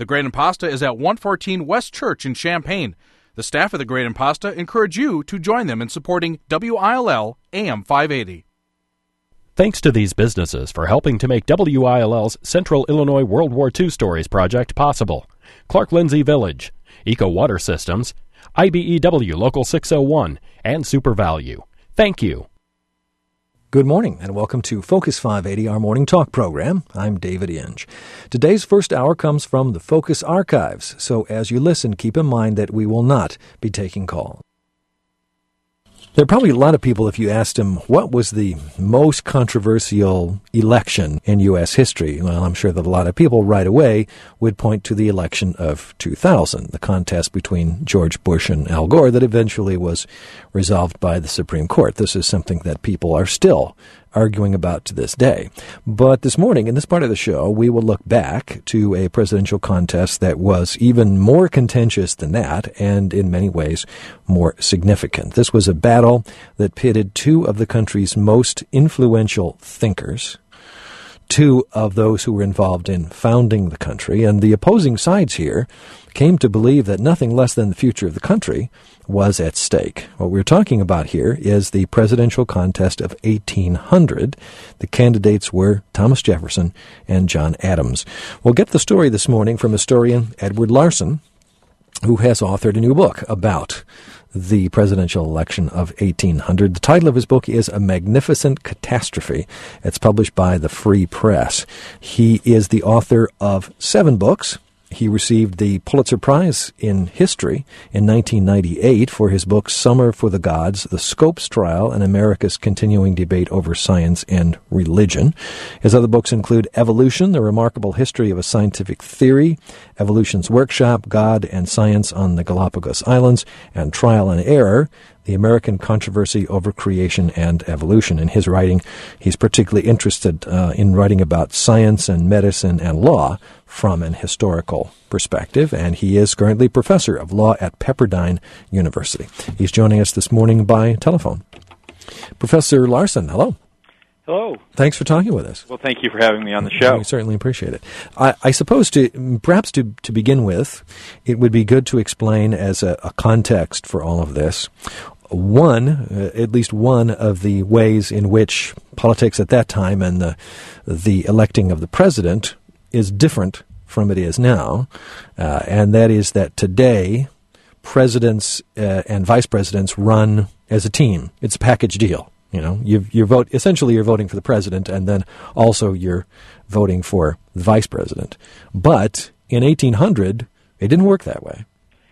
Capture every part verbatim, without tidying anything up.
The Great Impasta is at one fourteen West Church in Champaign. The staff of the Great Impasta encourage you to join them in supporting W I L L A M five eighty. Thanks to these businesses for helping to make W I L L's Central Illinois World War Two Stories project possible. Clark Lindsay Village, Eco Water Systems, I B E W Local six oh one, and SuperValue. Thank you. Good morning and welcome to Focus five eighty, our morning talk program. I'm David Inge. Today's first hour comes from the Focus Archives, so as you listen, keep in mind that we will not be taking calls. There are probably a lot of people, if you asked them what was the most controversial election in U S history, well, I'm sure that a lot of people right away would point to the election of two thousand, the contest between George Bush and Al Gore that eventually was resolved by the Supreme Court. This is something that people are still arguing about to this day. But this morning, in this part of the show, we will look back to a presidential contest that was even more contentious than that, and in many ways more significant. This was a battle that pitted two of the country's most influential thinkers, two of those who were involved in founding the country, and the opposing sides here came to believe that nothing less than the future of the country was at stake. What we're talking about here is the presidential contest of eighteen hundred. The candidates were Thomas Jefferson and John Adams. We'll get the story this morning from historian Edward Larson, who has authored a new book about the presidential election of eighteen hundred. The title of his book is A Magnificent Catastrophe. It's published by the Free Press. He is the author of seven books. He received the Pulitzer Prize in History in nineteen ninety-eight for his book Summer for the Gods, The Scopes Trial and America's Continuing Debate Over Science and Religion. His other books include Evolution, The Remarkable History of a Scientific Theory, Evolution's Workshop, God and Science on the Galapagos Islands, and Trial and Error, The American Controversy Over Creation and Evolution. In his writing, he's particularly interested uh, in writing about science and medicine and law from an historical perspective, and he is currently professor of law at Pepperdine University. He's joining us this morning by telephone. Professor Larson, hello. Hello. Thanks for talking with us. Well, thank you for having me on the show. We certainly appreciate it. I, I suppose to perhaps to, to begin with, it would be good to explain as a, a context for all of this, one, uh, at least one of the ways in which politics at that time and the the electing of the president is different from it is now, uh, and that is that today presidents uh, and vice presidents run as a team. It's a package deal. You know, you you vote essentially. You're voting for the president, and then also you're voting for the vice president. But in eighteen hundred, it didn't work that way.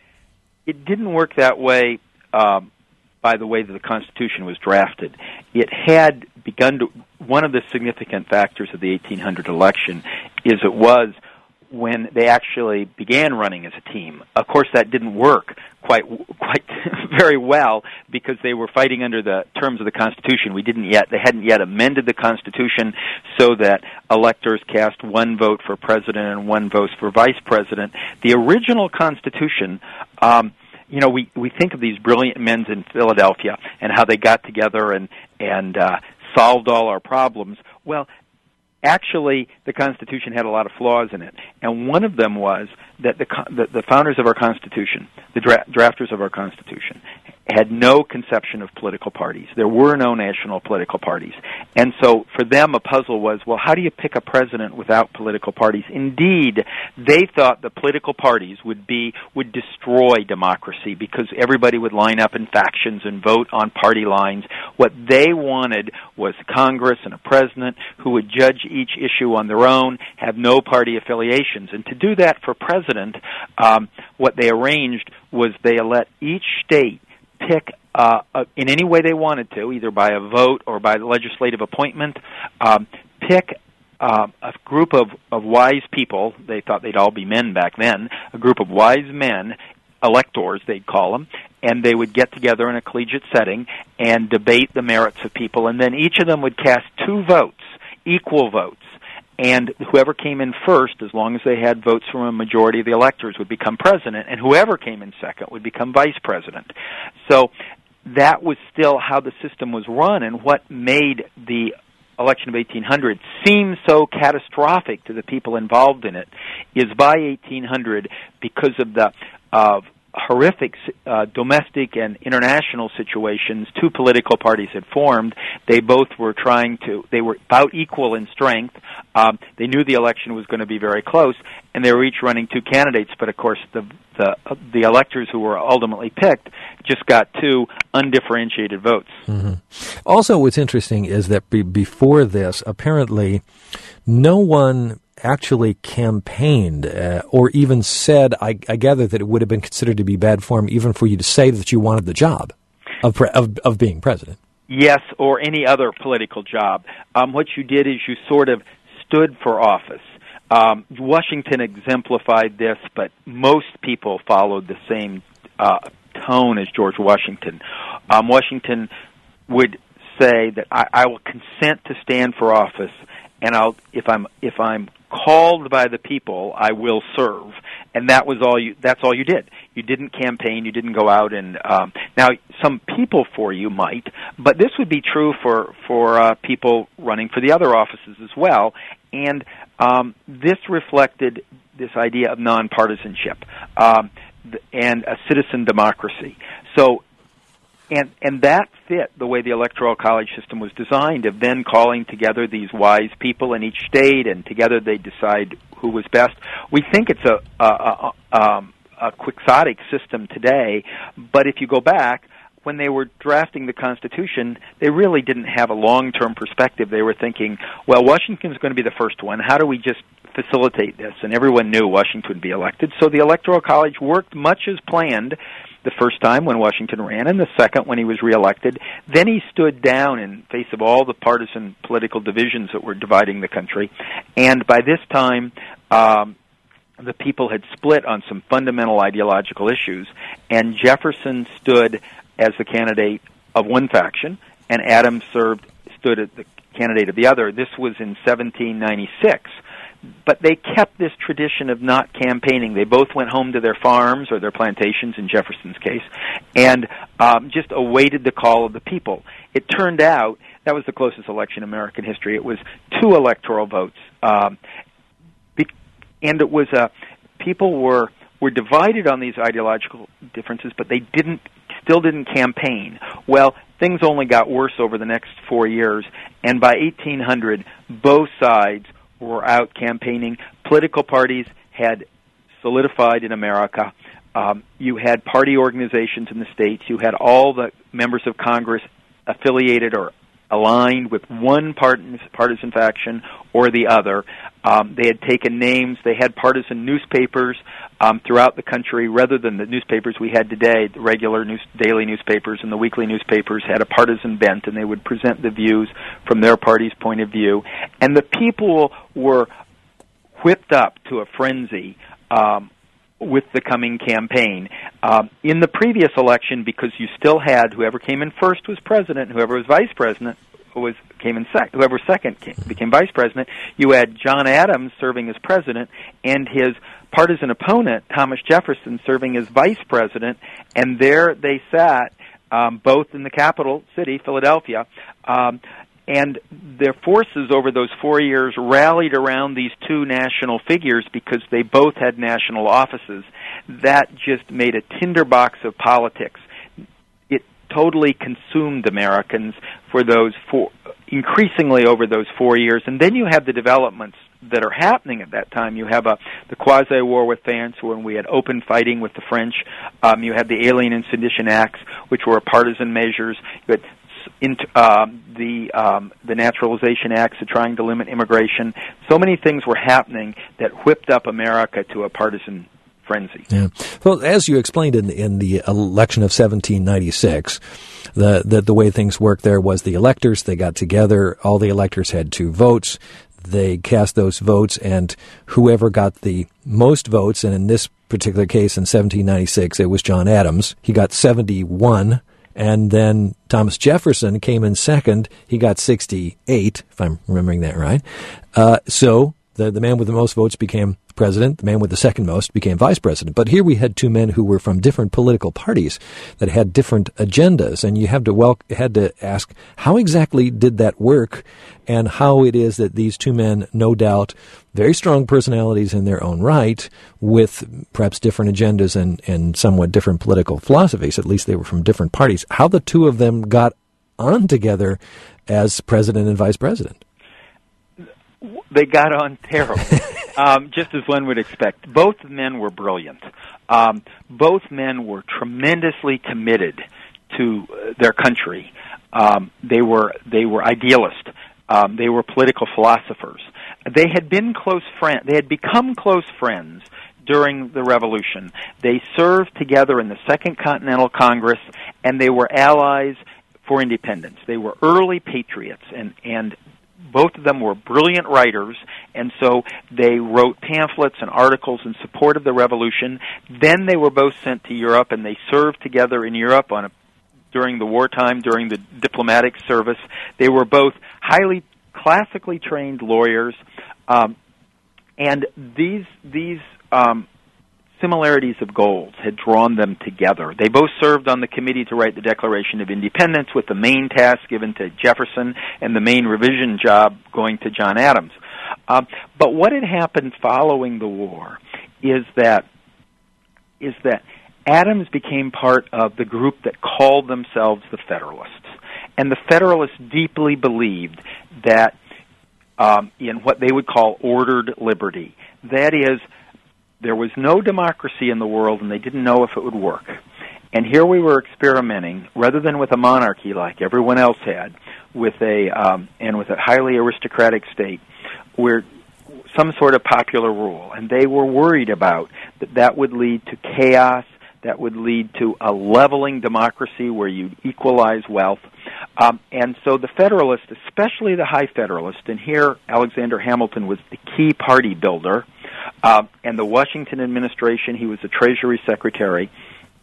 It didn't work that way. Um, by the way that the Constitution was drafted. It had begun to, one of the significant factors of the eighteen hundred election is it was when they actually began running as a team. Of course, that didn't work quite quite very well because they were fighting under the terms of the Constitution. We didn't yet, they hadn't yet amended the Constitution so that electors cast one vote for president and one vote for vice president. The original Constitution, um, you know, we, we think of these brilliant men in Philadelphia and how they got together and, and uh, solved all our problems. Well, actually, the Constitution had a lot of flaws in it, and one of them was that the the, the founders of our Constitution, the dra- drafters of our Constitution, had no conception of political parties. There were no national political parties. And so for them, a puzzle was, well, how do you pick a president without political parties? Indeed, they thought the political parties would be would destroy democracy because everybody would line up in factions and vote on party lines. What they wanted was Congress and a president who would judge each issue on their own, have no party affiliations. And to do that for president, um, what they arranged was they let each state pick uh, uh, in any way they wanted to, either by a vote or by legislative appointment, um, pick uh, a group of, of wise people. They thought they'd all be men back then, a group of wise men, electors they'd call them, and they would get together in a collegiate setting and debate the merits of people, and then each of them would cast two votes, equal votes. And whoever came in first, as long as they had votes from a majority of the electors, would become president, and whoever came in second would become vice president. So that was still how the system was run, and what made the election of eighteen hundred seems so catastrophic to the people involved in it is by eighteen hundred, because of the of horrific uh, domestic and international situations, two political parties had formed. They both were trying to, they were about equal in strength. Um, they knew the election was going to be very close, and they were each running two candidates, but of course the the, uh, the electors who were ultimately picked just got two undifferentiated votes. Mm-hmm. Also, what's interesting is that be- before this, apparently no one actually campaigned uh, or even said, I, I gather that it would have been considered to be bad form even for you to say that you wanted the job of pre- of, of being president. Yes, or any other political job. Um, what you did is you sort of stood for office. Um, Washington exemplified this, but most people followed the same uh, tone as George Washington. Um, Washington would say that I, I will consent to stand for office, and I'll if I'm if I'm called by the people, I will serve. And that was all you, that's all you did. You didn't campaign, you didn't go out and, um, now some people for you might, but this would be true for, for, uh, people running for the other offices as well. And, um, this reflected this idea of nonpartisanship, um, and a citizen democracy. So, And and that fit the way the Electoral College system was designed, of then calling together these wise people in each state, and together they decide who was best. We think it's a a, a, um, a quixotic system today, but if you go back, when they were drafting the Constitution, they really didn't have a long-term perspective. They were thinking, well, Washington's going to be the first one. How do we just facilitate this? And everyone knew Washington would be elected. So the Electoral College worked much as planned the first time when Washington ran, and the second when he was reelected. Then he stood down in face of all the partisan political divisions that were dividing the country. And by this time, um, the people had split on some fundamental ideological issues, and Jefferson stood as the candidate of one faction, and Adams served stood as the candidate of the other. This was in seventeen ninety-six. But they kept this tradition of not campaigning. They both went home to their farms or their plantations, in Jefferson's case, and um, just awaited the call of the people. It turned out that was the closest election in American history. It was two electoral votes, um, be- and it was uh, people were were divided on these ideological differences, but they didn't still didn't campaign. Well, things only got worse over the next four years, and by eighteen hundred, both sides were out campaigning. Political parties had solidified in America. Um, you had party organizations in the states. You had all the members of Congress affiliated or aligned with one partisan faction or the other. Um, they had taken names. They had partisan newspapers um, throughout the country, rather than the newspapers we had today. The regular news, daily newspapers and the weekly newspapers had a partisan bent, and they would present the views from their party's point of view. And the people were whipped up to a frenzy um, with the coming campaign. Um, in the previous election, because you still had whoever came in first was president, whoever was vice president was came in sec- whoever second came, became vice president. You had John Adams serving as president, and his partisan opponent, Thomas Jefferson, serving as vice president, and there they sat, um, both in the capital city, Philadelphia, um, and their forces over those four years rallied around these two national figures because they both had national offices. That just made a tinderbox of politics. It totally consumed Americans for those four, increasingly over those four years. And then you have the developments that are happening at that time. You have a, the quasi-war with France, when we had open fighting with the French. Um, you had the Alien and Sedition Acts, which were partisan measures. You had into um, the um, the Naturalization Acts, trying to limit immigration. So many things were happening that whipped up America to a partisan frenzy. Yeah. Well, as you explained in, in the election of seventeen ninety-six, the, the the way things worked there was the electors, they got together, all the electors had two votes, they cast those votes, and whoever got the most votes, and in this particular case in seventeen ninety-six, it was John Adams, he got seventy-one. And then Thomas Jefferson came in second. He got sixty-eight, if I'm remembering that right. Uh, so the, the man with the most votes became president. The man with the second most became vice president. But here we had two men who were from different political parties that had different agendas, and you have to wel- had to ask, how exactly did that work, and how it is that these two men, no doubt, very strong personalities in their own right, with perhaps different agendas and, and somewhat different political philosophies, at least they were from different parties, how the two of them got on together as president and vice president. They got on terribly, um, just as one would expect. Both men were brilliant. Um, both men were tremendously committed to uh, their country. Um, they were they were idealists. Um, they were political philosophers. They had been close friends. They had become close friends during the Revolution. They served together in the Second Continental Congress, and they were allies for independence. They were early patriots, and, and both of them were brilliant writers, and so they wrote pamphlets and articles in support of the Revolution. Then they were both sent to Europe, and they served together in Europe on a during the wartime, during the diplomatic service. They were both highly classically trained lawyers, um, and these these um, similarities of goals had drawn them together. They both served on the committee to write the Declaration of Independence, with the main task given to Jefferson and the main revision job going to John Adams. Uh, but what had happened following the war is that is that Adams became part of the group that called themselves the Federalists. And the Federalists deeply believed that um, in what they would call ordered liberty. That is, there was no democracy in the world, and they didn't know if it would work. And here we were experimenting, rather than with a monarchy like everyone else had, with a um, and with a highly aristocratic state, where some sort of popular rule. And they were worried about that that would lead to chaos, that would lead to a leveling democracy where you equalize wealth. Um, and so the Federalists, especially the High Federalists, and here Alexander Hamilton was the key party builder, uh, and the Washington administration, he was the Treasury Secretary,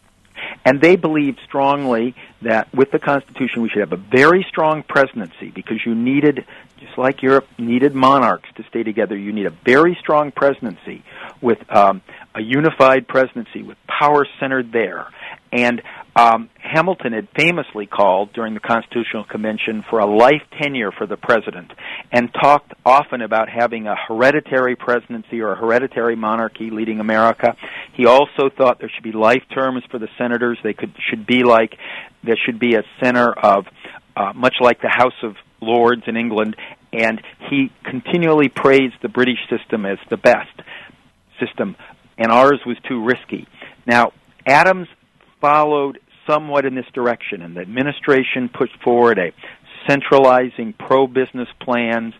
and they believed strongly that with the Constitution we should have a very strong presidency, because you needed, just like Europe needed monarchs to stay together, you need a very strong presidency with um, a unified presidency with power centered there. And um, Hamilton had famously called during the Constitutional Convention for a life tenure for the president, and talked often about having a hereditary presidency or a hereditary monarchy leading America. He also thought there should be life terms for the senators. They could should be like there should be a center of uh, much like the House of Lords in England, and he continually praised the British system as the best system, and ours was too risky. Now, Adams followed somewhat in this direction, and the administration pushed forward a centralizing pro-business plans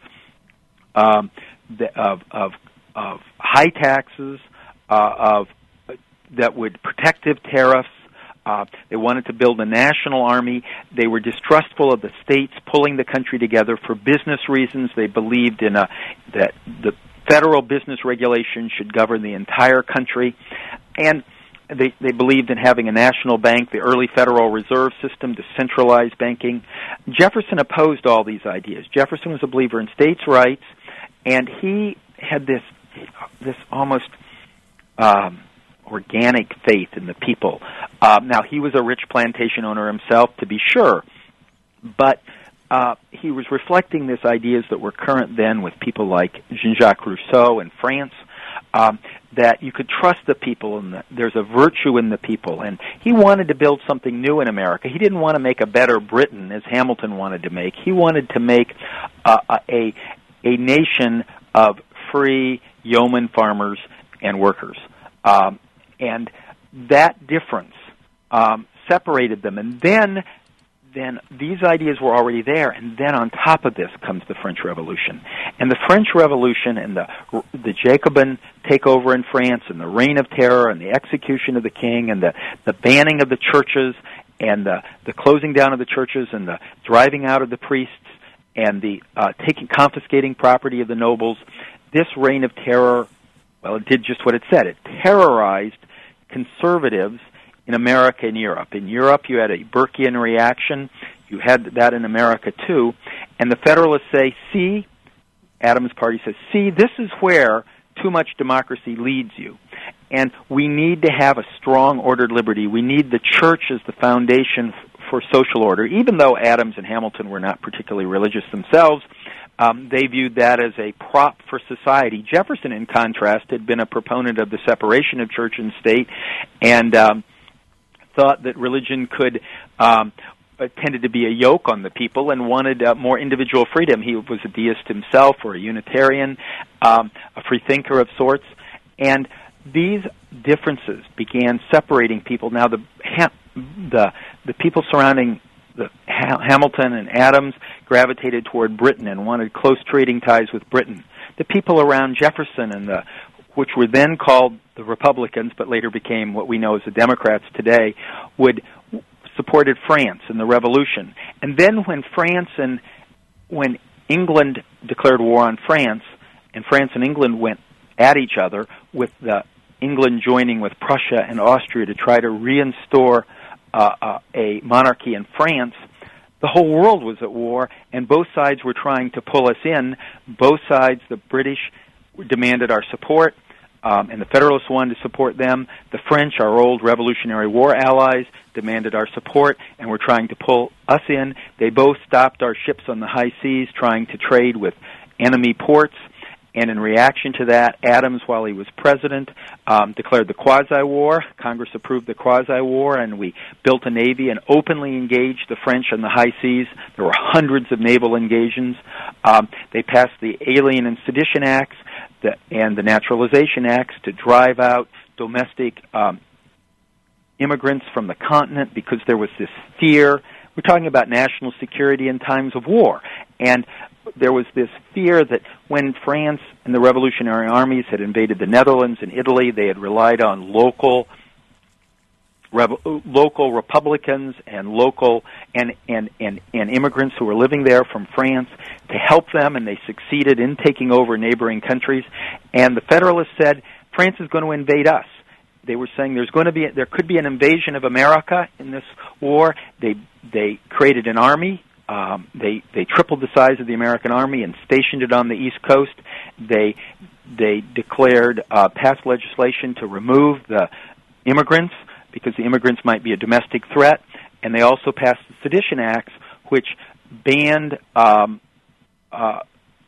um, of, of, of high taxes, uh, of that would protective tariffs. Uh, they wanted to build a national army. They were distrustful of the states pulling the country together for business reasons. They believed in a, that the federal business regulation should govern the entire country, and They, they believed in having a national bank, the early Federal Reserve System to centralize banking. Jefferson opposed all these ideas. Jefferson was a believer in states' rights, and he had this this almost um, organic faith in the people. Um, now, he was a rich plantation owner himself, to be sure, but uh, he was reflecting these ideas that were current then with people like Jean-Jacques Rousseau in France, Um, that you could trust the people, and the, there's a virtue in the people. And he wanted to build something new in America. He didn't want to make a better Britain, as Hamilton wanted to make. He wanted to make uh, a a nation of free yeoman farmers and workers. Um, and that difference um, separated them. And then then these ideas were already there, and then on top of this comes the French Revolution. And the French Revolution and the the Jacobin takeover in France and the Reign of Terror and the execution of the king and the, the banning of the churches and the, the closing down of the churches and the driving out of the priests and the uh, taking confiscating property of the nobles, this Reign of Terror, well, it did just what it said. It terrorized conservatives in America and Europe. In Europe, you had a Burkean reaction. You had that in America, too. And the Federalists say, see, Adams' party says, see, this is where too much democracy leads you. And we need to have a strong ordered liberty. We need the church as the foundation f- for social order. Even though Adams and Hamilton were not particularly religious themselves, um, they viewed that as a prop for society. Jefferson, in contrast, had been a proponent of the separation of church and state, and um, thought that religion could um, tended to be a yoke on the people and wanted uh, more individual freedom. He was a deist himself, or a Unitarian, um, a free thinker of sorts, and these differences began separating people. Now, the the the people surrounding the ha- Hamilton and Adams gravitated toward Britain and wanted close trading ties with Britain. The people around Jefferson and the which were then called the Republicans, but later became what we know as the Democrats today, would supported France in the Revolution. And then when France and when England declared war on France, and France and England went at each other, with the England joining with Prussia and Austria to try to reinstore uh, uh, a monarchy in France, the whole world was at war, and both sides were trying to pull us in. Both sides, the British demanded our support, um, and the Federalists wanted to support them. The French, our old Revolutionary War allies, demanded our support and were trying to pull us in. They both stopped our ships on the high seas trying to trade with enemy ports. And in reaction to that, Adams, while he was president, um, declared the quasi-war. Congress approved the quasi-war, and we built a navy and openly engaged the French on the high seas. There were hundreds of naval engagements. Um, they passed the Alien and Sedition Acts the, and the Naturalization Acts to drive out domestic um, immigrants from the continent because there was this fear. We're talking about national security in times of war. And there was this fear that when France and the revolutionary armies had invaded the Netherlands and Italy, they had relied on local Revo- local Republicans and local and, and, and, and immigrants who were living there from France to help them, and they succeeded in taking over neighboring countries. And the Federalists said, France is going to invade us. They were saying there's going to be there could be an invasion of America in this war. They they created an army. Um, they they tripled the size of the American army and stationed it on the East Coast. They they declared uh, passed legislation to remove the immigrants because the immigrants might be a domestic threat, and they also passed the Sedition Acts, which banned um, uh,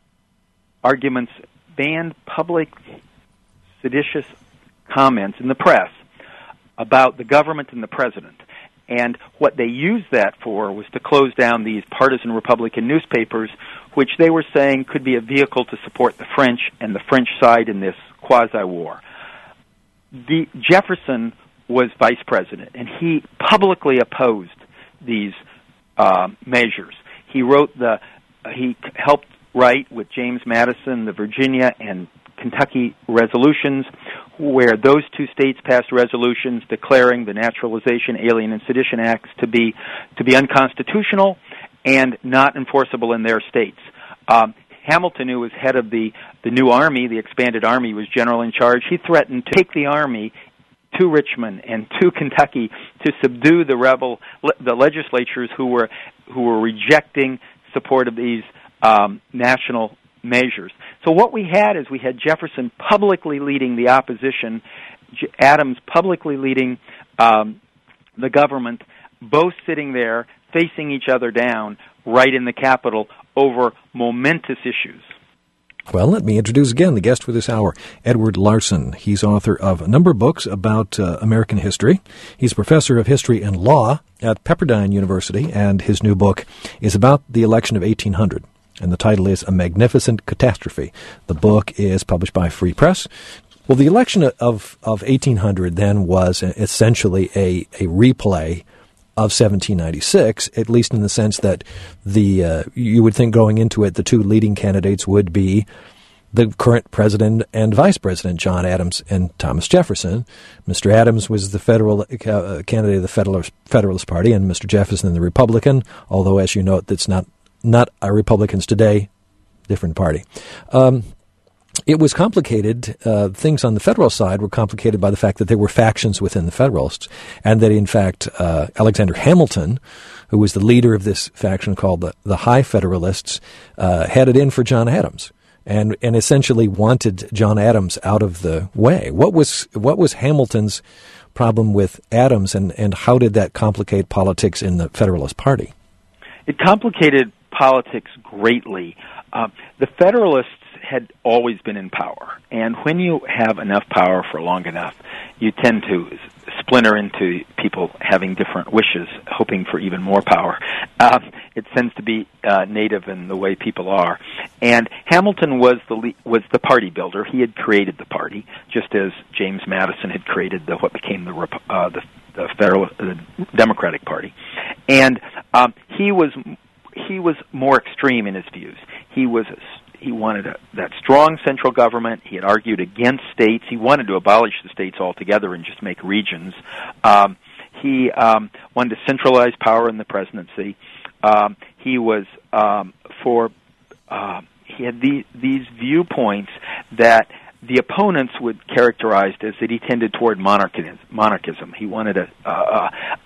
arguments, banned public seditious comments in the press about the government and the president. And what they used that for was to close down these partisan Republican newspapers, which they were saying could be a vehicle to support the French and the French side in this quasi-war. The Jefferson was vice president, and he publicly opposed these uh, measures. He wrote the, uh, he helped write with James Madison the Virginia and Kentucky resolutions, where those two states passed resolutions declaring the Naturalization, Alien, and Sedition Acts to be to be unconstitutional and not enforceable in their states. Um, Hamilton, who was head of the, the new army, the expanded army, was general in charge. He threatened to take the army to Richmond and to Kentucky to subdue the rebel the legislatures who were who were rejecting support of these um, national measures. So what we had is we had Jefferson publicly leading the opposition, J- Adams publicly leading um, the government, both sitting there facing each other down right in the Capitol over momentous issues. Well, let me introduce again the guest for this hour, Edward Larson. He's author of a number of books about uh, American history. He's a professor of history and law at Pepperdine University, and his new book is about the election of eighteen hundred. And the title is A Magnificent Catastrophe. The book is published by Free Press. Well, the election of, of eighteen hundred then was essentially a, a replay of seventeen ninety-six, at least in the sense that the uh, you would think going into it, the two leading candidates would be the current president and vice president, John Adams and Thomas Jefferson. Mister Adams was the federal uh, candidate of the Federalist, Federalist Party, and Mister Jefferson the Republican, although, as you note, that's not Not our Republicans today, different party. Um, it was complicated. Uh, things on the federal side were complicated by the fact that there were factions within the Federalists, and that, in fact, uh, Alexander Hamilton, who was the leader of this faction called the, the High Federalists, uh, headed in for John Adams. and and essentially wanted John Adams out of the way. What was what was Hamilton's problem with Adams, and, and how did that complicate politics in the Federalist Party? It complicated politics greatly. Uh, the Federalists had always been in power, and when you have enough power for long enough, you tend to splinter into people having different wishes, hoping for even more power. Uh, it tends to be uh, native in the way people are. And Hamilton was the le- was the party builder. He had created the party, just as James Madison had created the what became the Rep- uh, the, the federal the Democratic Party. And um, he was he was more extreme in his views. He was a He wanted a, that strong central government. He had argued against states. He wanted to abolish the states altogether and just make regions. Um, he um, wanted to centralize power in the presidency. Um, he was um, for. Uh, he had the, these viewpoints that the opponents would characterize as that he tended toward monarchism. monarchism. He wanted a uh,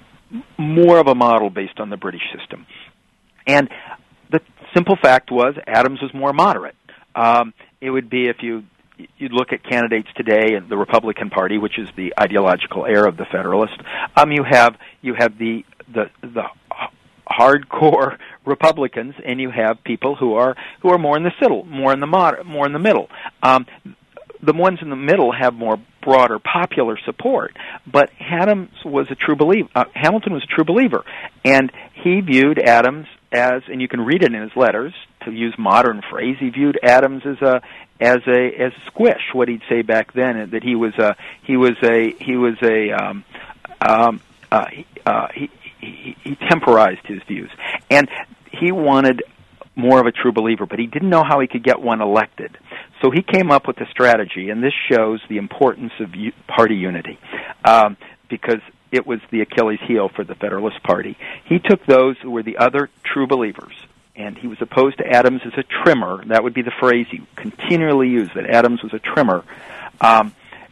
more of a model based on the British system, and the simple fact was Adams was more moderate. Um, it would be if you you'd look at candidates today in the Republican Party, which is the ideological heir of the Federalist. Um, you have you have the the the hardcore Republicans, and you have people who are who are more in the middle, more in the moder- more in the middle. Um, the ones in the middle have more broader popular support, but Adams was a true believer. Uh, Hamilton was a true believer, and he viewed Adams as, and you can read it in his letters, to use modern phrase, he viewed Adams as a as a as a squish. What he'd say back then, that he was a he was a he was a um, um, uh, he, uh, he, he he temporized his views, and he wanted more of a true believer, but he didn't know how he could get one elected. So he came up with a strategy, and this shows the importance of u- party unity, um, because it was the Achilles heel for the Federalist Party. He took those who were the other true believers, and he was opposed to Adams as a trimmer. That would be the phrase he continually used, that Adams was a trimmer. Um,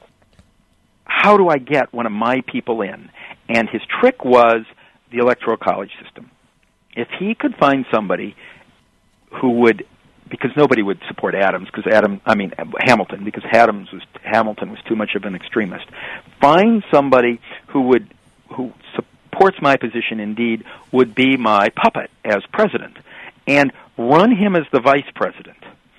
how do I get one of my people in? And his trick was the Electoral College system. If he could find somebody who would, because nobody would support Adams, because Adam, I mean Hamilton, because Adams was Hamilton was too much of an extremist. Find somebody who would, who supports my position. Indeed, would be my puppet as president, and run him as the vice president,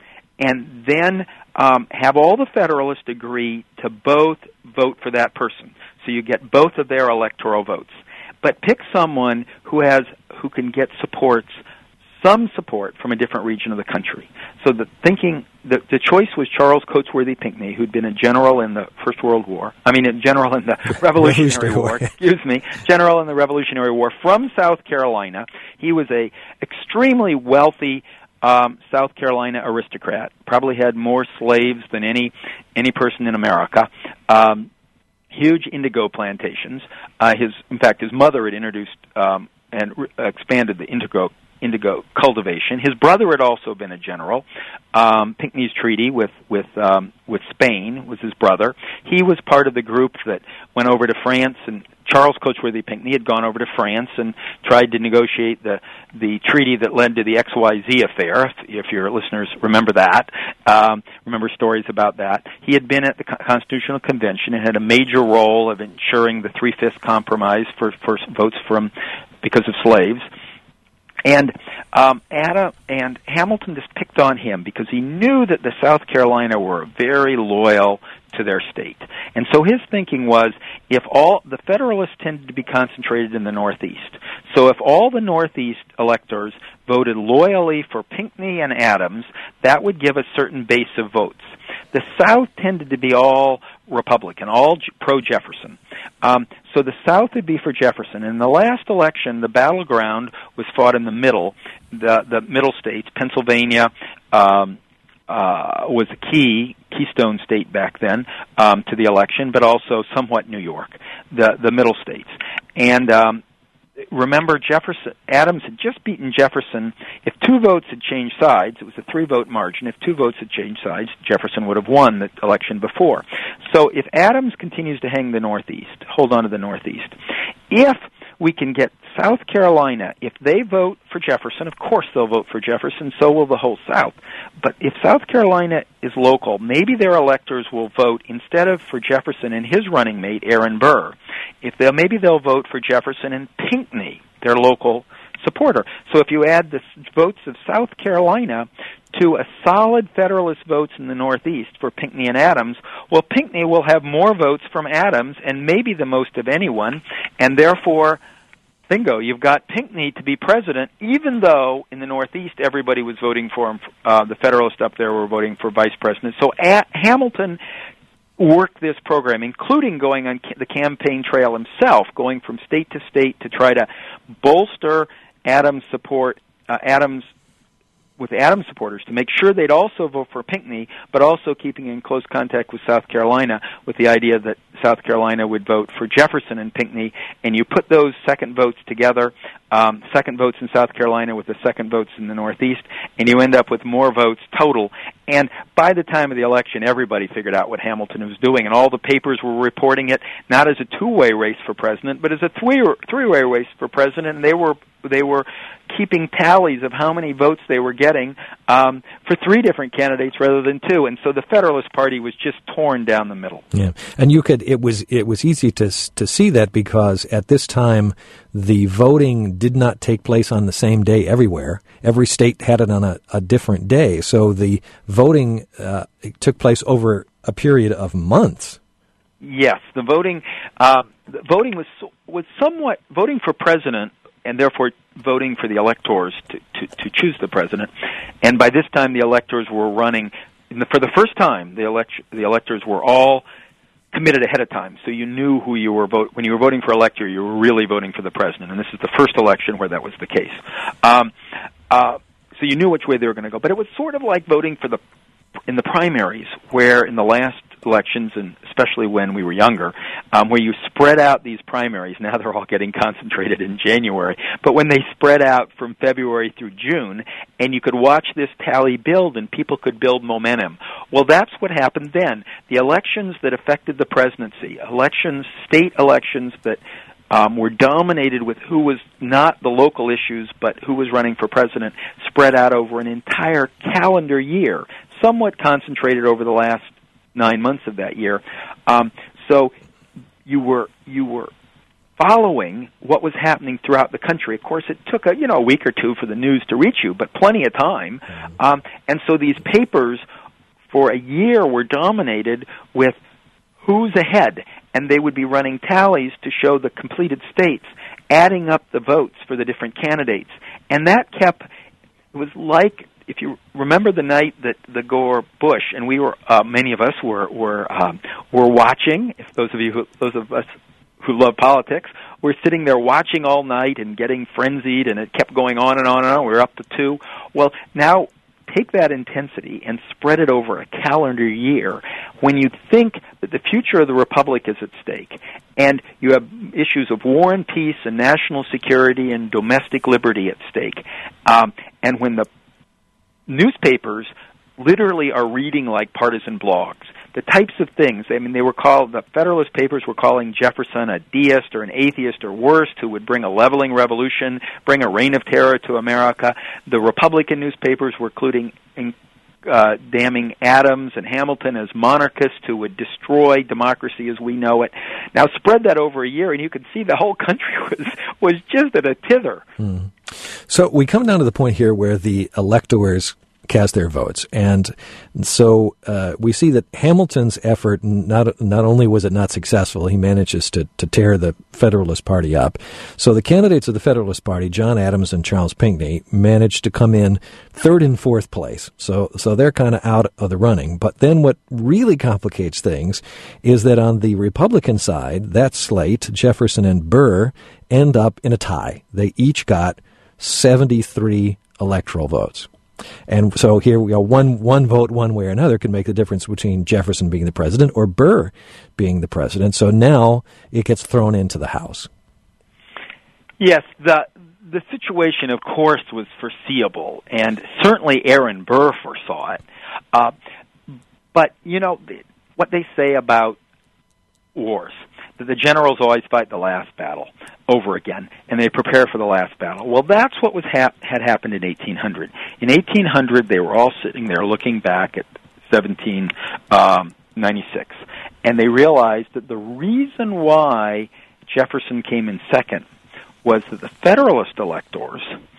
and then um, have all the Federalists agree to both vote for that person. So you get both of their electoral votes, but pick someone who has who can get supports. Some support from a different region of the country. So the thinking, the, the choice was Charles Cotesworthy Pinckney, who'd been a general in the First World War. I mean, a general in the Revolutionary War. Excuse me, general in the Revolutionary War from South Carolina. He was a extremely wealthy um, South Carolina aristocrat. Probably had more slaves than any any person in America. Um, huge indigo plantations. Uh, his, in fact, his mother had introduced um, and re- expanded the indigo. indigo cultivation. His brother had also been a general. Um, Pinckney's treaty with with um, with Spain was his brother. He was part of the group that went over to France, and Charles Cotesworthy Pinckney had gone over to France and tried to negotiate the the treaty that led to the X Y Z affair. If, if your listeners remember that, um, remember stories about that. He had been at the Constitutional Convention and had a major role of ensuring the three-fifths compromise for, for votes from because of slaves. And um, Adam and Hamilton just picked on him because he knew that the South Carolina were very loyal to their state. And so his thinking was, if all the Federalists tended to be concentrated in the Northeast, so if all the Northeast electors voted loyally for Pinckney and Adams, that would give a certain base of votes. The South tended to be all Republican, all pro-Jefferson. Um, so the South would be for Jefferson. In the last election, the battleground was fought in the middle, the, the middle states. Pennsylvania um, uh, was a key, keystone state back then um, to the election, but also somewhat New York, the, the middle states. And um, remember, Jefferson Adams had just beaten Jefferson. If two votes had changed sides, it was a three-vote margin. If two votes had changed sides, Jefferson would have won the election before. So if Adams continues to hang the Northeast, hold on to the Northeast, if we can get South Carolina, if they vote for Jefferson, of course they'll vote for Jefferson, so will the whole South. But if South Carolina is local, maybe their electors will vote, instead of for Jefferson and his running mate, Aaron Burr, if they'll, maybe they'll vote for Jefferson and Pinckney, their local supporter. So if you add the votes of South Carolina to a solid Federalist votes in the Northeast for Pinckney and Adams, well, Pinckney will have more votes from Adams, and maybe the most of anyone, and therefore, bingo, you've got Pinckney to be president, even though in the Northeast everybody was voting for him. Uh, the Federalists up there were voting for vice president. So at Hamilton worked this program, including going on ca- the campaign trail himself, going from state to state to try to bolster Adams' support, uh, Adams' with Adams supporters, to make sure they'd also vote for Pinckney, but also keeping in close contact with South Carolina with the idea that South Carolina would vote for Jefferson and Pinckney, and you put those second votes together, um, second votes in South Carolina with the second votes in the Northeast, and you end up with more votes total. And by the time of the election, everybody figured out what Hamilton was doing, and all the papers were reporting it not as a two-way race for president, but as a three three-way race for president, and they were they were keeping tallies of how many votes they were getting um, for three different candidates rather than two, and so the Federalist Party was just torn down the middle. Yeah, and you could it was it was easy to to see that, because at this time the voting did not take place on the same day everywhere. Every state had it on a, a different day, so the voting uh, took place over a period of months. Yes, the voting uh, the voting was was somewhat voting for president, and therefore voting for the electors to, to, to choose the president. And by this time, the electors were running, the, for the first time, the, elect, the electors were all committed ahead of time. So you knew who you were voting. When you were voting for elector, you were really voting for the president. And this is the first election where that was the case. Um, uh, so you knew which way they were going to go. But it was sort of like voting for the in the primaries, where in the last elections, and especially when we were younger, um, where you spread out these primaries. Now they're all getting concentrated in January, but when they spread out from February through June, and you could watch this tally build, and people could build momentum. Well, that's what happened then. The elections that affected the presidency, elections, state elections that Um, were dominated with who was not the local issues, but who was running for president, spread out over an entire calendar year, somewhat concentrated over the last nine months of that year. Um, so you were you were following what was happening throughout the country. Of course, it took a you know a week or two for the news to reach you, but plenty of time. Um, and so these papers for a year were dominated with who's ahead, and they would be running tallies to show the completed states, adding up the votes for the different candidates. And that kept, it was like, if you remember the night that the Gore-Bush, and we were, uh, many of us were, were, um, were watching, if those of you, who, those of us who love politics, were sitting there watching all night and getting frenzied, and it kept going on and on and on. We were up to two. Well, now, take that intensity and spread it over a calendar year when you think that the future of the republic is at stake, and you have issues of war and peace and national security and domestic liberty at stake, um, and when the newspapers literally are reading like partisan blogs. The types of things, I mean, they were called, the Federalist papers were calling Jefferson a deist or an atheist or worse, who would bring a leveling revolution, bring a reign of terror to America. The Republican newspapers were including, uh, damning Adams and Hamilton as monarchists who would destroy democracy as we know it. Now spread that over a year, and you could see the whole country was, was just at a tither. Hmm. So we come down to the point here where the electors cast their votes. And so uh, we see that Hamilton's effort, not not only was it not successful, he manages to, to tear the Federalist Party up. So the candidates of the Federalist Party, John Adams and Charles Pinckney, managed to come in third and fourth place. So so they're kind of out of the running. But then what really complicates things is that on the Republican side, that slate, Jefferson and Burr, end up in a tie. They each got seventy-three electoral votes. And so here we go, one one vote one way or another can make the difference between Jefferson being the president or Burr being the president. So now it gets thrown into the House. Yes, the the situation, of course, was foreseeable, and certainly Aaron Burr foresaw it. Uh, but, you know, what they say about wars, that the generals always fight the last battle. over again, and they prepare for the last battle. Well, that's what was hap- had happened in eighteen hundred. In eighteen hundred, they were all sitting there looking back at seventeen ninety-six, and they realized that the reason why Jefferson came in second was that the Federalist electors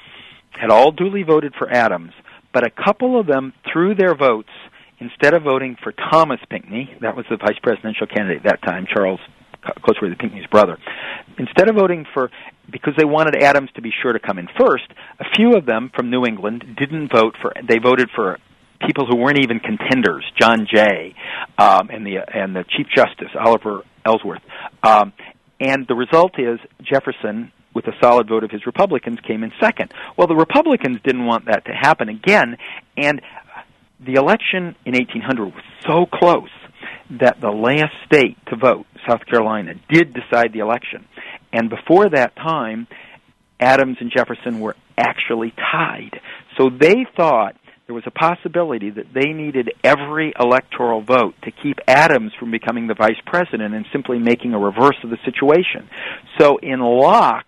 had all duly voted for Adams, but a couple of them, through their votes, instead of voting for Thomas Pinckney, that was the vice presidential candidate at that time, Charles Closworthy Pinckney's brother, instead of voting for, because they wanted Adams to be sure to come in first, a few of them from New England didn't vote for, they voted for people who weren't even contenders, John Jay, um, and the and the Chief Justice, Oliver Ellsworth. Um, and the result is Jefferson, with a solid vote of his Republicans, came in second. Well, the Republicans didn't want that to happen again, and the election in eighteen hundred was so close that the last state to vote, South Carolina, did decide the election. And before that time, Adams and Jefferson were actually tied. So they thought there was a possibility that they needed every electoral vote to keep Adams from becoming the vice president and simply making a reverse of the situation. So in Locke,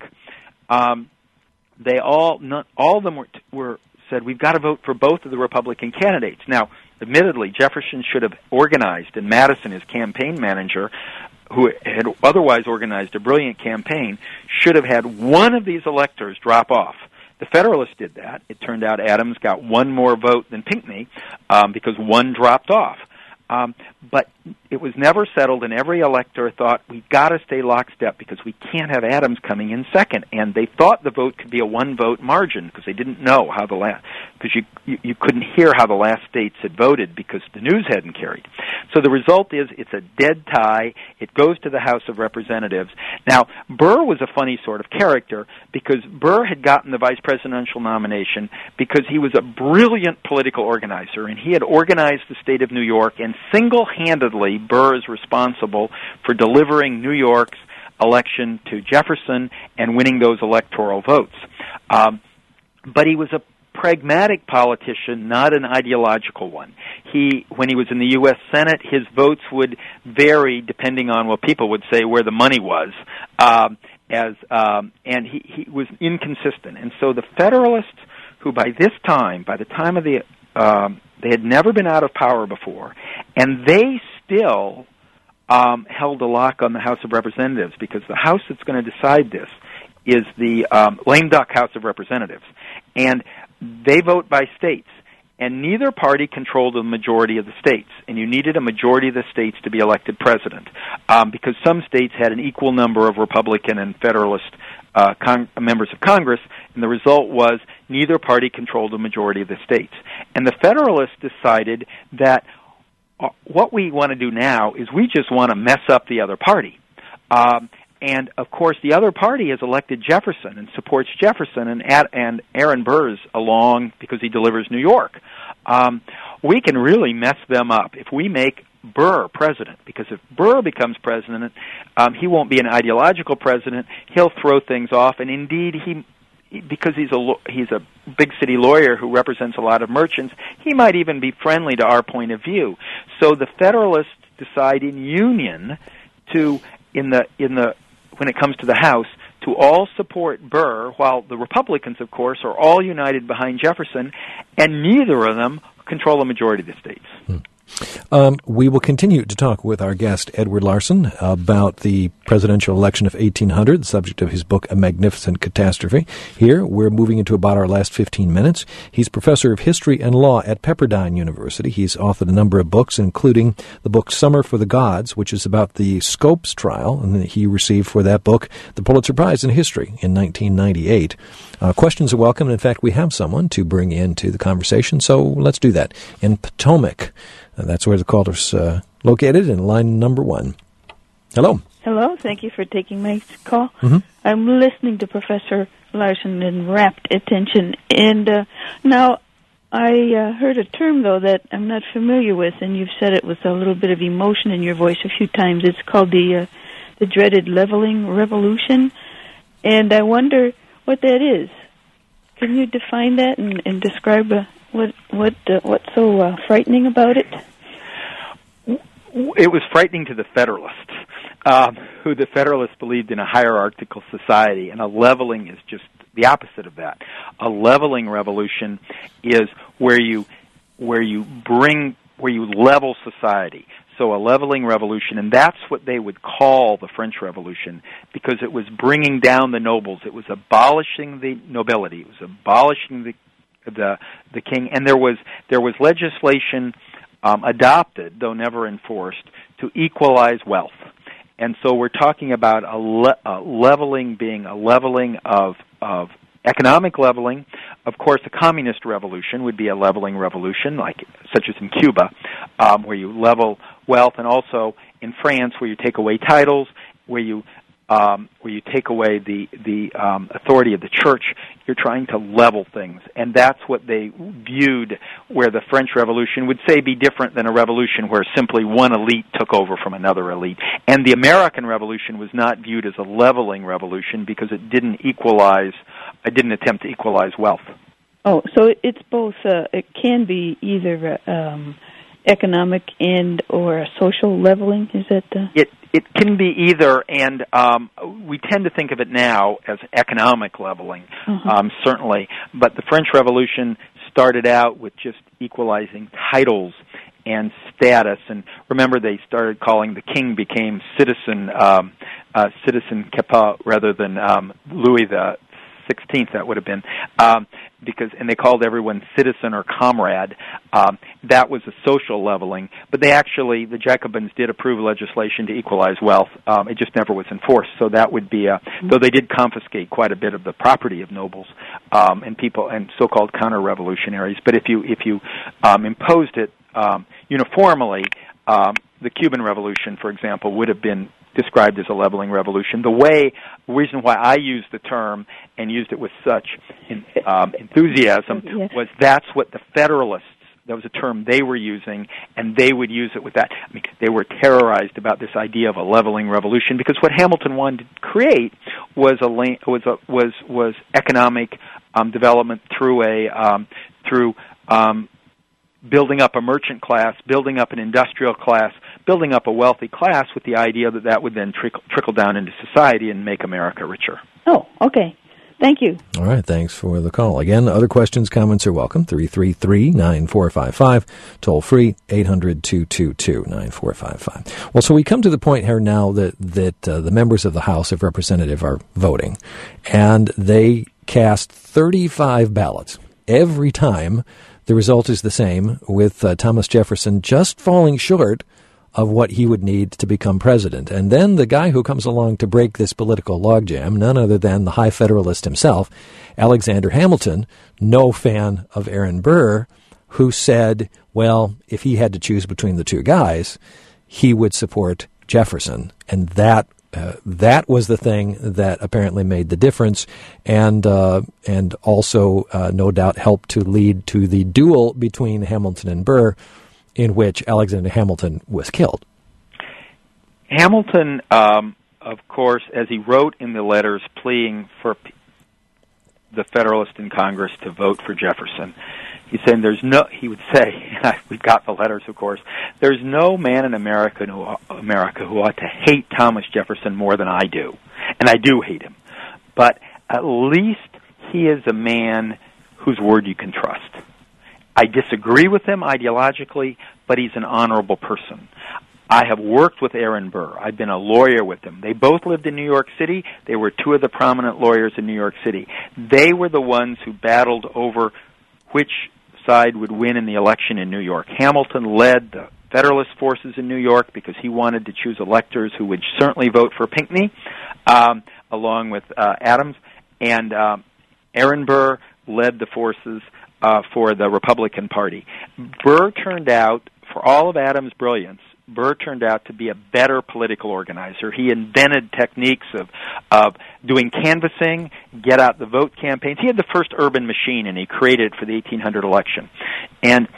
um, they all, not, all of them were, were said, we've got to vote for both of the Republican candidates. Now, admittedly, Jefferson should have organized, and Madison, his campaign manager, who had otherwise organized a brilliant campaign, should have had one of these electors drop off. The Federalists did that. It turned out Adams got one more vote than Pinckney um, because one dropped off. Um, but it was never settled, and every elector thought, we've got to stay lockstep because we can't have Adams coming in second. And they thought the vote could be a one-vote margin because they didn't know how the last, because you, you you couldn't hear how the last states had voted because the news hadn't carried. So the result is it's a dead tie. It goes to the House of Representatives. Now, Burr was a funny sort of character because Burr had gotten the vice presidential nomination because he was a brilliant political organizer, and he had organized the state of New York, and single-handedly Burr is responsible for delivering New York's election to Jefferson and winning those electoral votes. Um, but he was a pragmatic politician, not an ideological one. He, when he was in the U S Senate, his votes would vary depending on what people would say where the money was, um, as um, and he, he was inconsistent. And so the Federalists, who by this time, by the time of the, um, they had never been out of power before, and they still um, held a lock on the House of Representatives because the House that's going to decide this is the um, lame duck House of Representatives. And they vote by states, and neither party controlled the majority of the states, and you needed a majority of the states to be elected president um, because some states had an equal number of Republican and Federalist uh, con- members of Congress, and the result was neither party controlled the majority of the states. And the Federalists decided that uh, what we want to do now is we just want to mess up the other party. Um, And, of course, the other party has elected Jefferson and supports Jefferson and, and Aaron Burr's along because he delivers New York. Um, we can really mess them up if we make Burr president, because if Burr becomes president, um, he won't be an ideological president. He'll throw things off, and indeed, he because he's a he's a big city lawyer who represents a lot of merchants, he might even be friendly to our point of view. So the Federalists decide in union to in the in the when it comes to the House, to all support Burr, while the Republicans, of course, are all united behind Jefferson, and neither of them control a majority of the states. Hmm. Um, we will continue to talk with our guest, Edward Larson, about the presidential election of eighteen hundred, the subject of his book, A Magnificent Catastrophe. Here, we're moving into about our last fifteen minutes. He's professor of history and law at Pepperdine University. He's authored a number of books, including the book Summer for the Gods, which is about the Scopes trial, and he received for that book the Pulitzer Prize in History in nineteen ninety-eight. Uh, questions are welcome. In fact, we have someone to bring into the conversation, so let's do that. In Potomac, uh, that's where the caller's uh, located, in line number one. Hello. Hello. Thank you for taking my call. Mm-hmm. I'm listening to Professor Larson in rapt attention. And uh, now I uh, heard a term, though, that I'm not familiar with, and you've said it with a little bit of emotion in your voice a few times. It's called the, uh, the dreaded leveling revolution. And I wonder what that is. Can you define that and, and describe uh, what what uh, what's so uh, frightening about it? It was frightening to the Federalists um, who the Federalists believed in a hierarchical society, and a leveling is just the opposite of that. A leveling revolution is where you where you bring where you level society. So a leveling revolution, and that's what they would call the French Revolution, because it was bringing down the nobles. It was abolishing the nobility. It was abolishing the the the king, and there was there was legislation um, adopted, though never enforced, to equalize wealth. And so we're talking about a, le- a leveling being a leveling of of economic leveling. Of course, a communist revolution would be a leveling revolution, like such as in Cuba, um, where you level wealth, and also in France, where you take away titles, where you um, where you take away the the um, authority of the church. You're trying to level things, and that's what they viewed. Where the French Revolution would say be different than a revolution where simply one elite took over from another elite. And the American Revolution was not viewed as a leveling revolution because it didn't equalize. It didn't attempt to equalize wealth. Oh, so it's both. Uh, it can be either um, economic and or a social leveling. Is that the? It it can be either, and um, we tend to think of it now as economic leveling, uh-huh. um, certainly. But the French Revolution started out with just equalizing titles and status, and remember they started calling the king became citizen um, uh, citizen Capet rather than um, Louis the sixteenth, that would have been, um, because, and they called everyone citizen or comrade. Um, that was a social leveling, but they actually, the Jacobins did approve legislation to equalize wealth. Um, it just never was enforced, so that would be a, though they did confiscate quite a bit of the property of nobles um, and people and so-called counter-revolutionaries, but if you if you um, imposed it um, uniformly, um, the Cuban Revolution, for example, would have been described as a leveling revolution. The way, the reason why I used the term and used it with such in, um, enthusiasm yeah. was that's what the Federalists, that was a term they were using, and they would use it with that. I mean, they were terrorized about this idea of a leveling revolution because what Hamilton wanted to create was a was a, was was economic um, development through a um, through um, building up a merchant class, building up an industrial class, building up a wealthy class with the idea that that would then trickle, trickle down into society and make America richer. Oh, okay. Thank you. All right, thanks for the call. Again, other questions, comments are welcome. three three three, nine four five five, toll free, eight hundred, two two two, nine four five five. Well, so we come to the point here now that, that uh, the members of the House of Representatives are voting, and they cast thirty-five ballots. Every time the result is the same, with uh, Thomas Jefferson just falling short of what he would need to become president. And then the guy who comes along to break this political logjam, none other than the High Federalist himself, Alexander Hamilton, no fan of Aaron Burr, who said, well, if he had to choose between the two guys, he would support Jefferson. And that uh, that was the thing that apparently made the difference, and uh, and also uh, no doubt helped to lead to the duel between Hamilton and Burr, in which Alexander Hamilton was killed. Hamilton, um, of course, as he wrote in the letters pleading for p- the Federalists in Congress to vote for Jefferson, he's saying there's no, he would say, we've got the letters, of course, there's no man in America who, America who ought to hate Thomas Jefferson more than I do. And I do hate him. But at least he is a man whose word you can trust. I disagree with him ideologically, but he's an honorable person. I have worked with Aaron Burr. I've been a lawyer with him. They both lived in New York City. They were two of the prominent lawyers in New York City. They were the ones who battled over which side would win in the election in New York. Hamilton led the Federalist forces in New York because he wanted to choose electors who would certainly vote for Pinckney, um, along with uh, Adams. And um, Aaron Burr led the forces uh, for the Republican Party. Burr turned out, for all of Adams' brilliance, Burr turned out to be a better political organizer. He invented techniques of of doing canvassing, get out the vote campaigns. He had the first urban machine, and he created it for the eighteen hundred election. And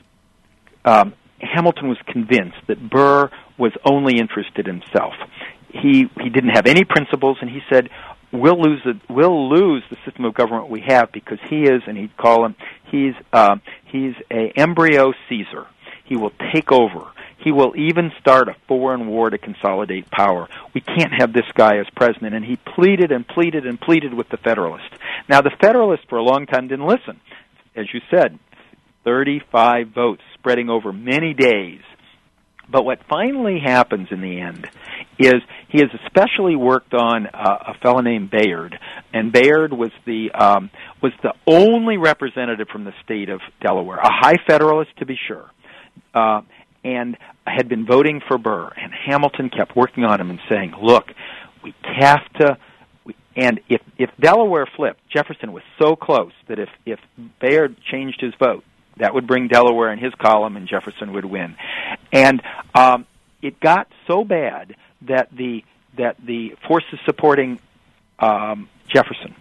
um, Hamilton was convinced that Burr was only interested in himself. He he didn't have any principles, and he said, "We'll lose the we'll lose the system of government we have because he is," and he'd call him, he's uh, he's a embryo Caesar. He will take over. He will even start a foreign war to consolidate power. We can't have this guy as president. And he pleaded and pleaded and pleaded with the Federalists. Now, the Federalists for a long time didn't listen. As you said, thirty-five votes spreading over many days. But what finally happens in the end is he has especially worked on uh, a fellow named Bayard, and Bayard was the um, was the only representative from the state of Delaware, a high Federalist to be sure, uh, and had been voting for Burr. And Hamilton kept working on him and saying, "Look, we have to." We, and if if Delaware flipped, Jefferson was so close that if if Bayard changed his vote, that would bring Delaware in his column, and Jefferson would win. And um, it got so bad that the that the forces supporting um, Jefferson,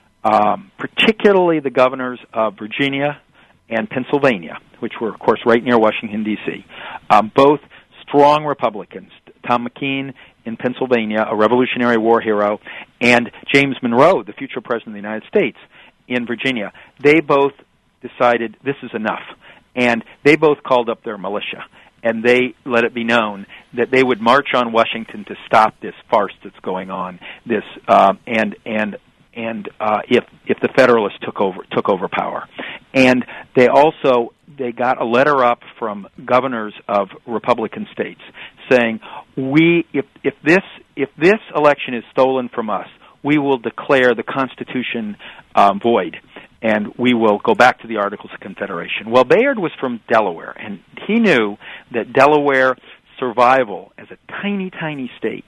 um, particularly the governors of Virginia and Pennsylvania, which were, of course, right near Washington, D C, um, both strong Republicans, Tom McKean in Pennsylvania, a Revolutionary War hero, and James Monroe, the future President of the United States, in Virginia, they both decided this is enough, and they both called up their militia, and they let it be known that they would march on Washington to stop this farce that's going on. This uh, and and and uh, if if the Federalists took over took over power, and they also they got a letter up from governors of Republican states saying, we if if this if this election is stolen from us, we will declare the Constitution um, void, and we will go back to the Articles of Confederation. Well, Bayard was from Delaware, and he knew that Delaware survival as a tiny, tiny state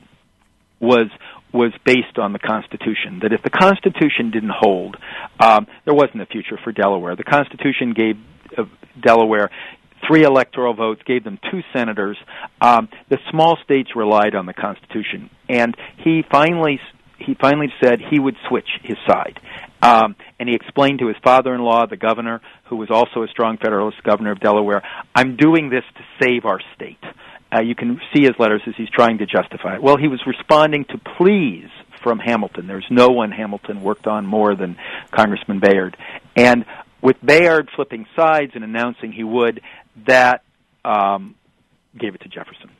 was was based on the Constitution, that if the Constitution didn't hold, um, there wasn't a future for Delaware. The Constitution gave uh, Delaware three electoral votes, gave them two senators. Um, the small states relied on the Constitution, and he finally he finally said he would switch his side. Um, and he explained to his father-in-law, the governor, who was also a strong Federalist, governor of Delaware, I'm doing this to save our state. Uh, you can see his letters as he's trying to justify it. Well, he was responding to pleas from Hamilton. There's no one Hamilton worked on more than Congressman Bayard. And with Bayard flipping sides and announcing he would, that um, gave it to Jefferson.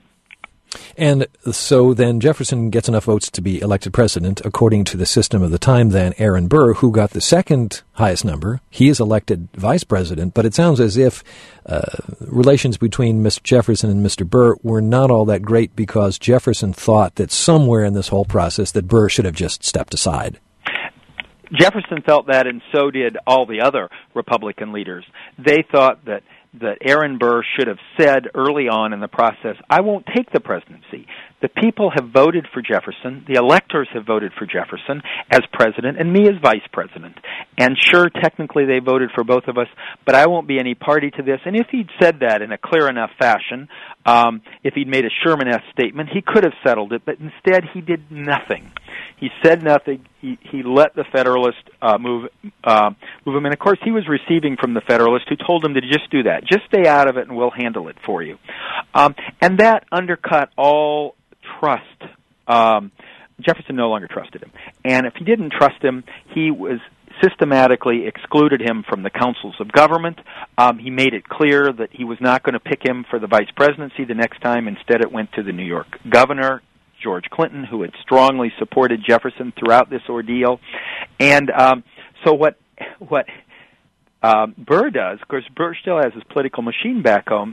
And so then Jefferson gets enough votes to be elected president. According to the system of the time then, Aaron Burr, who got the second highest number, he is elected vice president. But it sounds as if uh, relations between Mister Jefferson and Mister Burr were not all that great because Jefferson thought that somewhere in this whole process that Burr should have just stepped aside. Jefferson felt that, and so did all the other Republican leaders. They thought that that Aaron Burr should have said early on in the process, I won't take the presidency. The people have voted for Jefferson. The electors have voted for Jefferson as president and me as vice president. And sure, technically they voted for both of us, but I won't be any party to this. And if he'd said that in a clear enough fashion, um, if he'd made a Sherman-esque statement, he could have settled it, but instead he did nothing. He said nothing. He, he let the Federalist uh, move uh, move him. And, of course, he was receiving from the Federalist who told him to just do that. Just stay out of it and we'll handle it for you. Um, and that undercut all trust. Um, Jefferson no longer trusted him. And if he didn't trust him, he was systematically excluded him from the councils of government. Um, he made it clear that he was not going to pick him for the vice presidency the next time. Instead, it went to the New York governor, George Clinton, who had strongly supported Jefferson throughout this ordeal. And um, so what what um, Burr does, of course, Burr still has his political machine back home.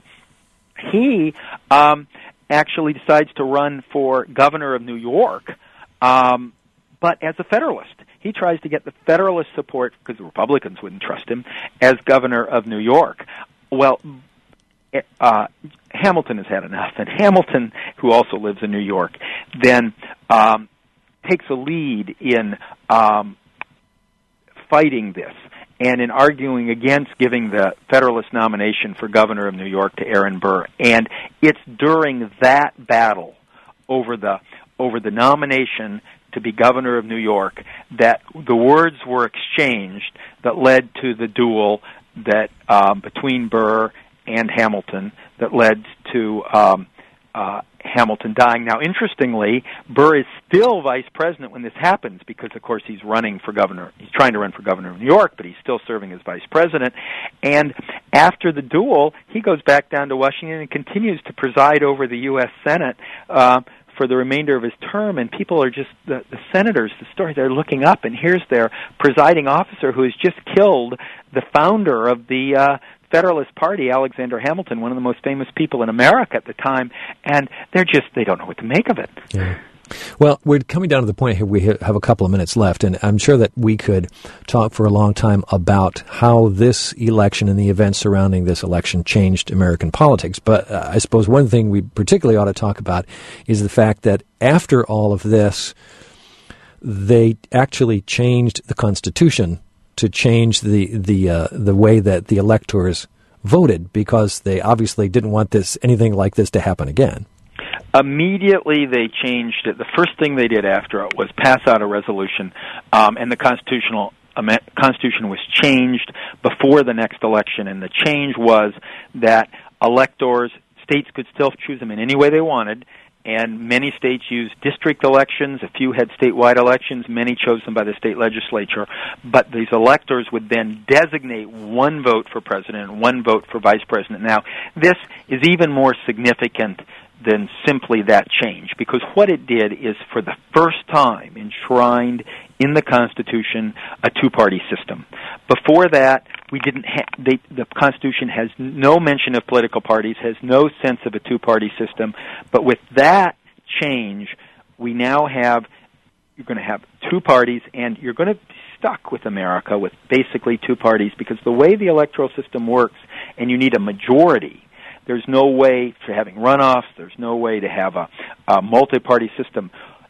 He um, actually decides to run for governor of New York, um, but as a Federalist. He tries to get the Federalist support, because the Republicans wouldn't trust him, as governor of New York. Well, Uh, Hamilton has had enough, and Hamilton, who also lives in New York, then um, takes a lead in um, fighting this and in arguing against giving the Federalist nomination for governor of New York to Aaron Burr. And it's during that battle over the over the nomination to be governor of New York that the words were exchanged that led to the duel that um, between Burr and Hamilton that led to um, uh, Hamilton dying. Now, interestingly, Burr is still vice president when this happens because, of course, he's running for governor. He's trying to run for governor of New York, but he's still serving as vice president. And after the duel, he goes back down to Washington and continues to preside over the U S Senate uh, for the remainder of his term. And people are just, the, the senators, the story, they're looking up, and here's their presiding officer who has just killed the founder of the uh, Federalist Party, Alexander Hamilton, one of the most famous people in America at the time, and they're just, they don't know what to make of it. Yeah. Well, we're coming down to the point here. We have a couple of minutes left, and I'm sure that we could talk for a long time about how this election and the events surrounding this election changed American politics. But uh, I suppose one thing we particularly ought to talk about is the fact that after all of this, they actually changed the Constitution to change the the uh, the way that the electors voted, because they obviously didn't want this anything like this to happen again. Immediately they changed it. The first thing they did after it was pass out a resolution, um, and the constitutional um, Constitution was changed before the next election, and the change was that electors, states could still choose them in any way they wanted, and many states used district elections. A few had statewide elections. Many chose them by the state legislature. But these electors would then designate one vote for president and one vote for vice president. Now, this is even more significant than simply that change, because what it did is, for the first time, enshrined in the Constitution a two-party system. Before that, we didn't ha- they, the Constitution has no mention of political parties, has no sense of a two-party system. But with that change, we now have, you're going to have two parties, and you're going to be stuck with America with basically two parties, because the way the electoral system works, and you need a majority, there's no way for having runoffs, there's no way to have a, a multi-party system.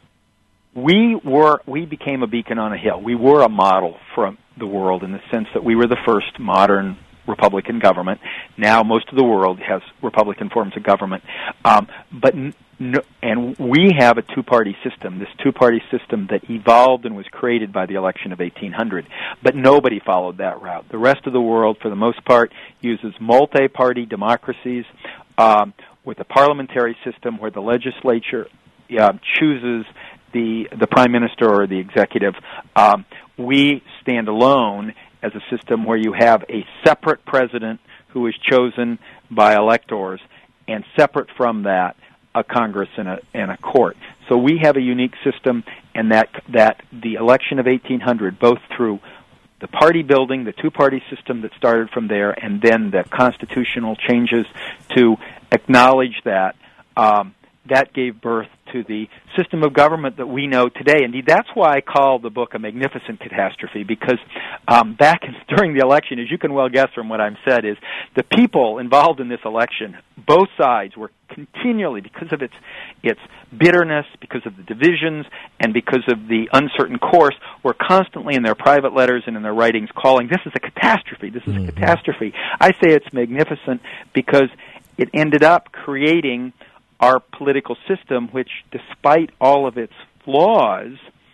We were, we became a beacon on a hill. We were a model for the world in the sense that we were the first modern Republican government. Now most of the world has Republican forms of government. Um, but no, and we have a two-party system, this two-party system that evolved and was created by the election of eighteen hundred. But nobody followed that route. The rest of the world, for the most part, uses multi-party democracies um, with a parliamentary system where the legislature uh, chooses the the prime minister or the executive. Um, we stand alone as a system where you have a separate president who is chosen by electors, and separate from that, a Congress and a and a court. So we have a unique system, and that that the election of eighteen hundred, both through the party building, the two-party system that started from there, and then the constitutional changes to acknowledge that, um, that gave birth to the system of government that we know today. Indeed, that's why I call the book A Magnificent Catastrophe, because um, back in, during the election, as you can well guess from what I've said, is the people involved in this election, both sides, were continually, because of its its bitterness, because of the divisions, and because of the uncertain course, were constantly in their private letters and in their writings calling, this is a catastrophe, this is mm-hmm. a catastrophe. I say it's magnificent because it ended up creating our political system, which, despite all of its flaws,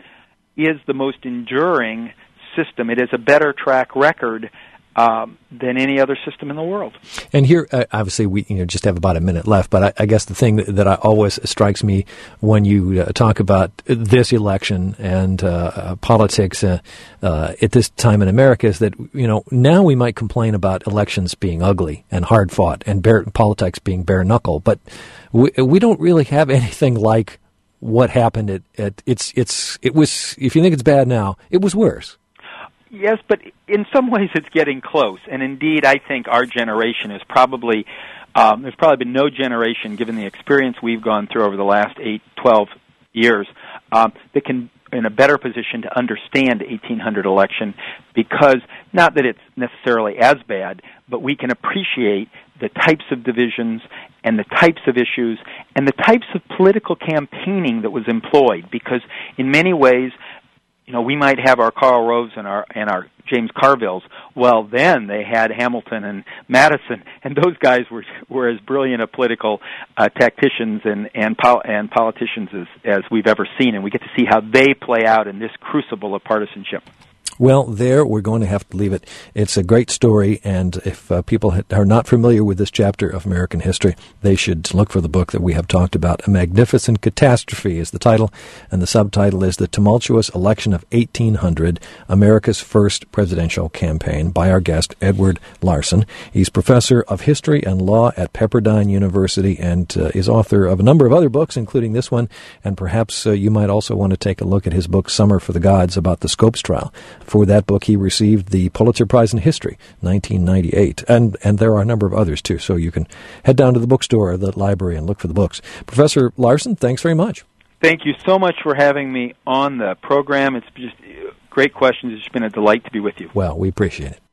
is the most enduring system. It has a better track record um, than any other system in the world. And here, uh, obviously, we you know just have about a minute left, but I, I guess the thing that, that I always strikes me when you uh, talk about this election and uh, uh, politics uh, uh, at this time in America is that, you know, now we might complain about elections being ugly and hard-fought and bare, politics being bare-knuckle, but we, we don't really have anything like what happened at, at it's it's it was, if you think it's bad now, it was worse. Yes, but in some ways it's getting close. And indeed, I think our generation is probably, um, there's probably been no generation, given the experience we've gone through over the last eight, twelve years, um, that can in a better position to understand eighteen hundred election, because not that it's necessarily as bad, but we can appreciate the types of divisions and the types of issues and the types of political campaigning that was employed, because in many ways, you know, we might have our Karl Roves and our and our James Carvilles. Well, then they had Hamilton and Madison, and those guys were were as brilliant a political uh, tacticians and and, pol- and politicians as as we've ever seen, and we get to see how they play out in this crucible of partisanship. Well, there we're going to have to leave it. It's a great story, and if uh, people are not familiar with this chapter of American history, they should look for the book that we have talked about. A Magnificent Catastrophe is the title, and the subtitle is The Tumultuous Election of eighteen hundred, America's First Presidential Campaign, by our guest, Edward Larson. He's professor of history and law at Pepperdine University and uh, is author of a number of other books, including this one, and perhaps uh, you might also want to take a look at his book, Summer for the Gods, about the Scopes trial. For that book, he received the Pulitzer Prize in History, nineteen ninety-eight, and and there are a number of others, too, so you can head down to the bookstore or the library and look for the books. Professor Larson, thanks very much. Thank you so much for having me on the program. It's just great questions. It's been a delight to be with you. Well, we appreciate it.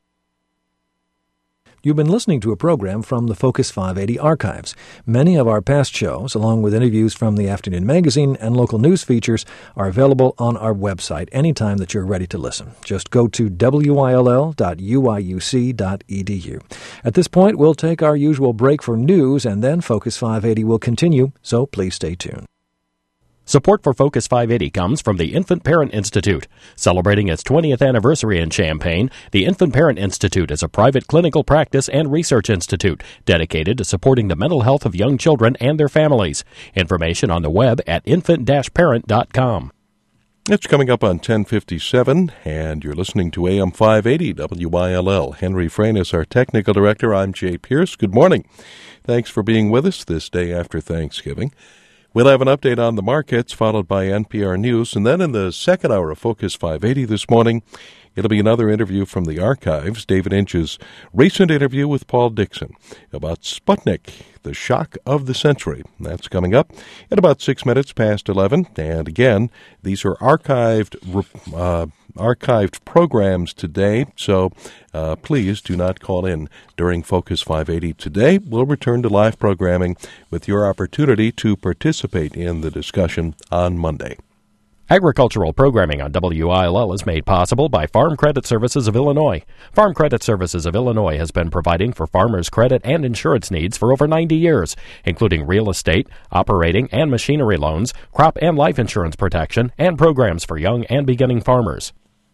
You've been listening to a program from the Focus five eighty archives. Many of our past shows, along with interviews from the afternoon magazine and local news features, are available on our website anytime that you're ready to listen. Just go to W I L L dot U I U C dot E D U. At this point, we'll take our usual break for news, and then Focus five eighty will continue, so please stay tuned. Support for Focus five eighty comes from the Infant Parent Institute. Celebrating its twentieth anniversary in Champaign, the Infant Parent Institute is a private clinical practice and research institute dedicated to supporting the mental health of young children and their families. Information on the web at infant dash parent dot com. It's coming up on ten fifty-seven, and you're listening to A M five eighty W I L L. Henry Frayne is our technical director. I'm Jay Pierce. Good morning. Thanks for being with us this day after Thanksgiving. We'll have an update on the markets, followed by N P R News, and then in the second hour of Focus five eighty this morning, it'll be another interview from the archives, David Inch's recent interview with Paul Dixon about Sputnik, the shock of the century. That's coming up at about six minutes past eleven, and again, these are archived uh, archived programs today, so uh, please do not call in during Focus five eighty today. We'll return to live programming with your opportunity to participate in the discussion on Monday. Agricultural programming on W I L L is made possible by Farm Credit Services of Illinois. Farm Credit Services of Illinois has been providing for farmers' credit and insurance needs for over ninety years, including real estate, operating and machinery loans, crop and life insurance protection, and programs for young and beginning farmers.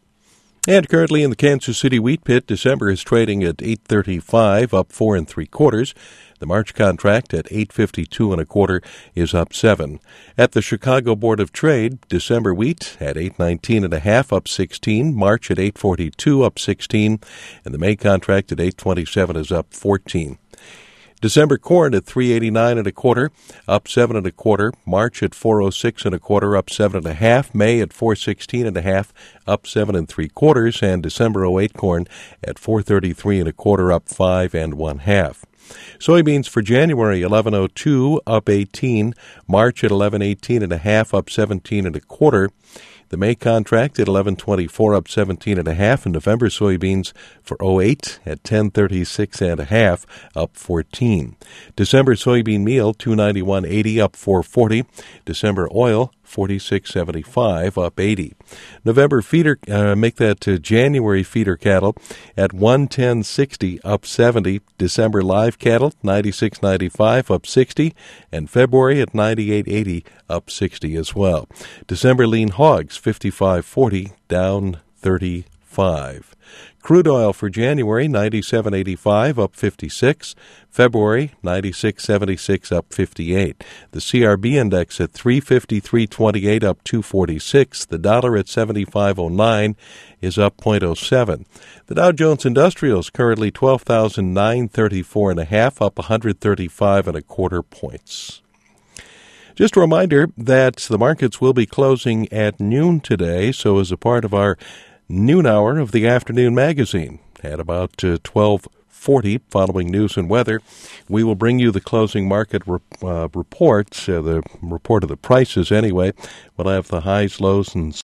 And currently in the Kansas City wheat pit, December is trading at eight thirty-five, up four and three quarters. The March contract at eight fifty-two and a quarter is up seven. At the Chicago Board of Trade, December wheat at eight nineteen and a half, up sixteen. March at eight forty-two, up sixteen, and the May contract at eight twenty-seven is up fourteen. December corn at three eighty-nine and a quarter, up seven and a quarter. March at four oh six and a quarter, up seven and a half. May at four sixteen and a half, up seven and three quarters, and December oh eight corn at four thirty-three and a quarter, up five and one half. Soybeans for January, eleven oh two, up eighteen. March at eleven eighteen and a half, up seventeen and a quarter. The May contract at eleven twenty-four, up seventeen and a half, and November soybeans for oh eight at ten thirty-six and a half, up fourteen. December soybean meal two ninety-one eighty, up four forty. December oil forty-six seventy-five, up eighty. November feeder, uh, make that uh, January feeder cattle at one ten sixty, up seventy. December live cattle ninety-six ninety-five, up sixty, and February at ninety-eight eighty, up sixty as well. December lean hogs fifty-five forty, down thirty-five. Crude oil for January, ninety-seven eighty-five, up fifty-six. February, ninety-six seventy-six, up fifty-eight. The C R B index at three fifty-three twenty-eight, up two forty-six. The dollar at seventy-five oh nine is up zero point oh seven. The Dow Jones Industrial is currently twelve thousand nine hundred thirty-four and a half, up one hundred thirty-five and a quarter points. Just a reminder that the markets will be closing at noon today, so as a part of our noon hour of the afternoon magazine at about uh, twelve forty, following news and weather, we will bring you the closing market re- uh, report, uh, the report of the prices anyway. We'll have the highs, lows, and